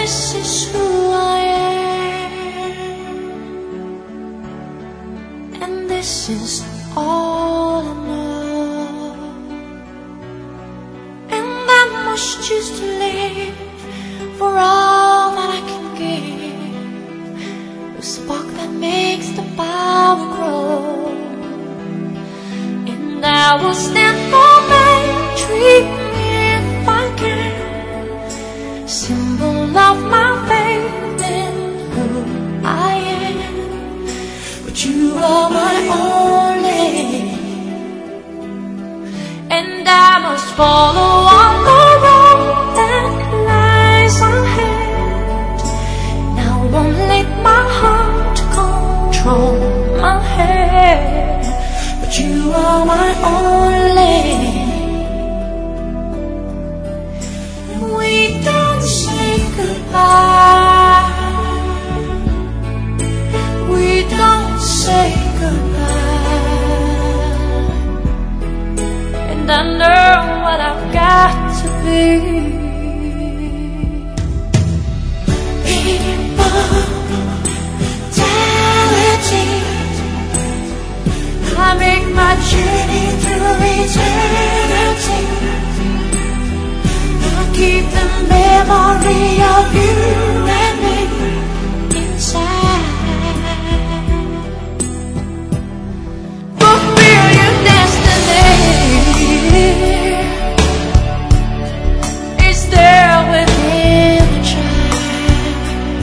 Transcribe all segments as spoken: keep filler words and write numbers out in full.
this is who I am, and this is all I know. And I must choose to live for all that I can give, the spark that makes the power grow. And I will stand for victory if I can, symbol of my faith in who I am. But you are my only, and I must follow on the road that lies ahead. Now I won't let my heart control my head, but you are my only. We don't say goodbye, we don't say goodbye, and I know what I've got to be. Immortality, I make my journey through eternity. I keep the memory of you and me inside. Fulfill your destiny, it's there within the child.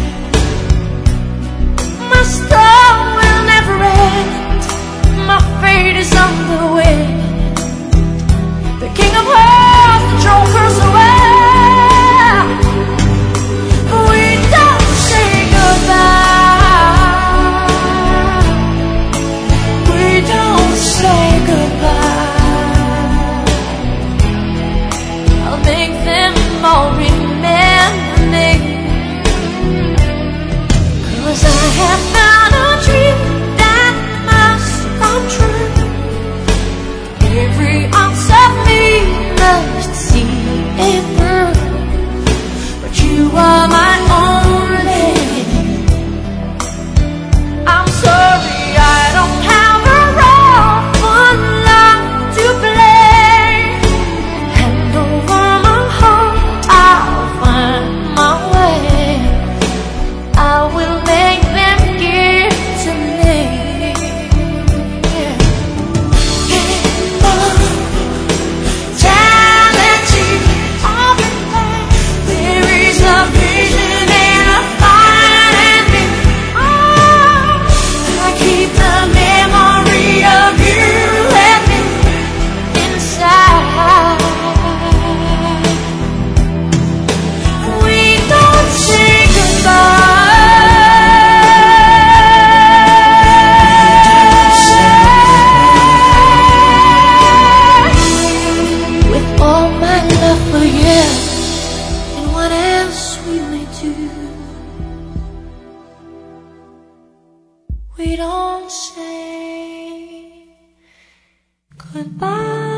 My storm will never end, my fate is on the wind. The King of Hearts, the throne curse away. We don't say goodbye, we don't say goodbye. I'll make them all remember me, 'cause I have found a dream that must come true. Every ounce of me must see it through, but you are my only. I'm sorry I don't have a role for love to play. Hand over my heart, I'll find my way. I will make them give to me. Immortality, all in vain. There is a vision and a fire in me. Oh, I keep the memory of you and me inside. We don't say goodbye. With all my love for you and what else we may do, we don't say goodbye.